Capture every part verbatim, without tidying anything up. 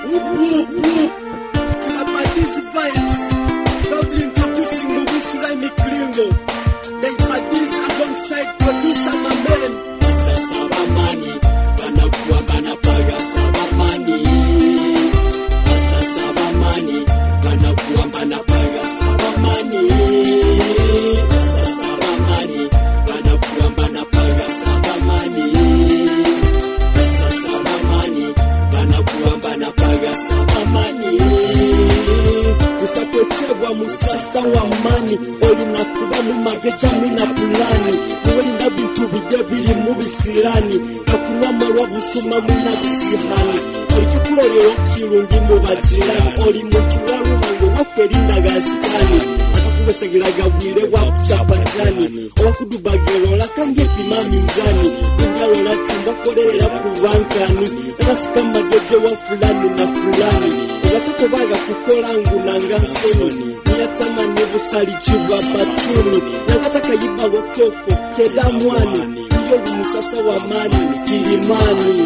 Whoop, whoop, whoop. Feel about these vibes. Probably introducing the Wisulai Klingo. They produce alongside producer my man. Asa Sabamani, Banakuwa Banapaga Sabamani. Asa Sabamani, Banakuwa Banapaga Sabamani. Asa Sabamani, Banakuwa Banapaga Sabamani. Asa Sabamani, Banakuwa Banapaga Sabamani. Usapotebwa musasa wa mani olina kuba mu mageja mina pulani olina bintu bidebiri mu bisirani akunwa marwa busuma muna bisihani olikukulolero kirungi mu bajirani oli muntu warumango wakwerinda gasitani atakuwesegeraga bwire wa kuchapajani owakudubagerola kange pimami njani ngalola tumba kolera kubankani nasika mageje wa fulani na fulani Watoto baga kukola ngunanga nsoni niyatamani busali chuba batuni nakataka yiba wakoko keda mwani iyo musasa wa mani kilimani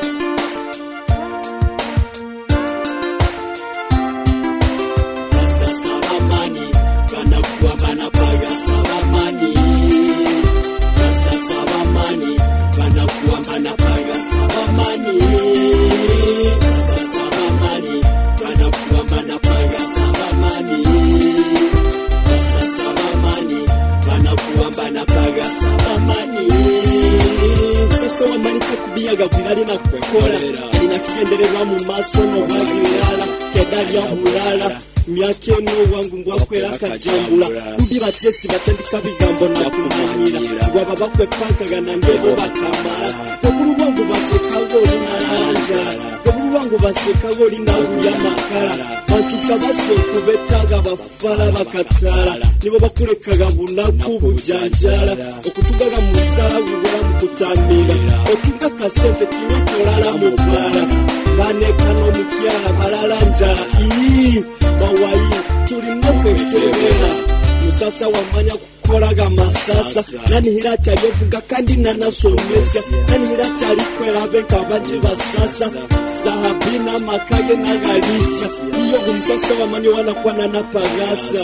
Sasa sabamani banakuwa banapaga sabamani Sasa sabamani banakuwa banapaga sabamani Sasa sabamani Banakuwa banapaga sabamani Asa sabamani Banakuwa banapaga sabamani Sasa wamani takubiyaga kunali na kwekola Alina kiendeleva mu maso no bagirala Kedali ya hulala Myake no wangu mwakwela kajambula Udi batesi batendika bigambo na kumanyira Waba bakwe pankaga na ngebo bakamara Waburu wangu baseka woli na lanjara Waburu wangu baseka woli na uyamakara Bantuka baseko betaga bafala bakatara Nibo bakurekaga bunaku bujanjara Okutugaga musala wubera mukutamira Otuga kasente kinyokolala mubara Baneka no mukiala balalanjara Ii Bawayi turi no kwekebera Musasa wamanya kukoraga masasa Nani hiracha yevuga kandi nanasomesa Nani hiracha alikwela benka baje basasa Sahabina makage na galisia Iyo musasa wamanya wanakuwa nanapagasa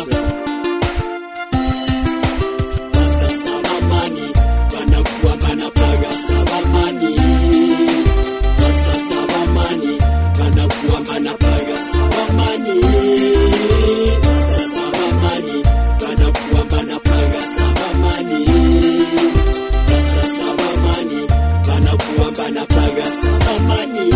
Sasa sabamani Banakuwa banapaga sabamani Sasa sabamani Banakuwa banapaga sabamani Sasa sabamani Banakuwa banapaga sabamani Sasa sabamani Banakuwa banapaga sabamani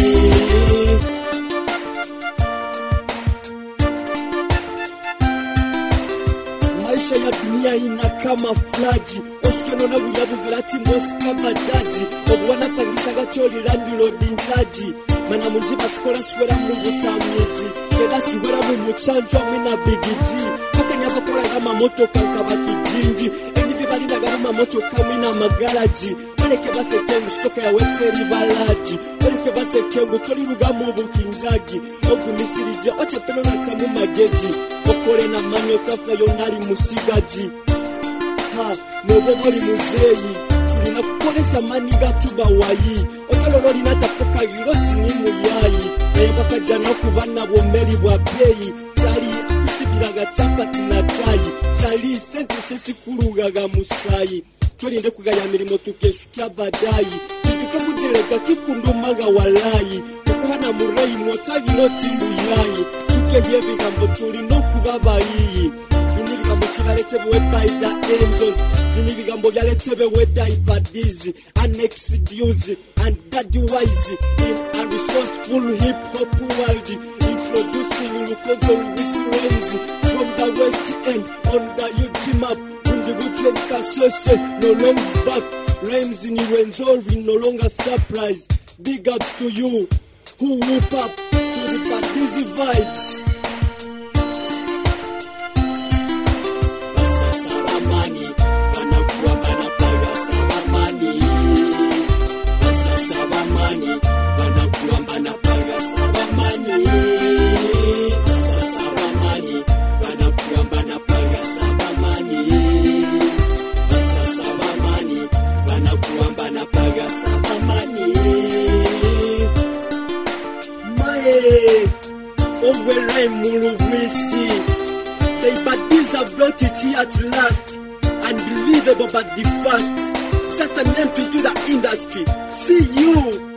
Maisha ya dunia ina kama flaji Osikeno na guyabu velati moska bajaji Obuwana pangisa gacholi randilo dintaji Mana munjiba skola swera mungu tamiji Keda swera mu muchanjwa mwina bigiji Haka nyaba kora gama moto kankaba kijinji Endi vibali na gama moto kamina magaraji Waleke base kengu stoka ya weteri balaji Waleke base kengu tori rugamu bukinjagi Ogu nisirije ocha peno na tamu mageji Okore na manyo tafa yonari musigaji Ha, mwebogori muzeyi Tulina kukolesa maniga tuba wayi Okalorori na chapoka giroti ni muyayi Naye baka jana kubana bomeri wa beyi Chari akusibiraga chapati na chayi Chari senti sesi kurugaga musayi Twelinde kugaya mirimo tukesu kya badayi Kituto kujereka kikundumaga walayi Kukuhana mureyi mwota giroti muyayi Tuke yebigambo tulino kubabayi Nini bigambo chibaletebe by the angels Nini bigambo byaletebe by Padizi Annex Dues and Daddy Wise In a resourceful hip-hop world Introducing Lukozo Luis Renzi From the West End on the U T map Undibutrend Kasese no long back Rhymes in Uenzori no longer surprise Big ups to you who whoop up to the Padizi vibes Maye Hey, oh, where I'm Mulubisi. They baddies have brought it here at last. Unbelievable, but the fact. Just an entry to the industry. See you.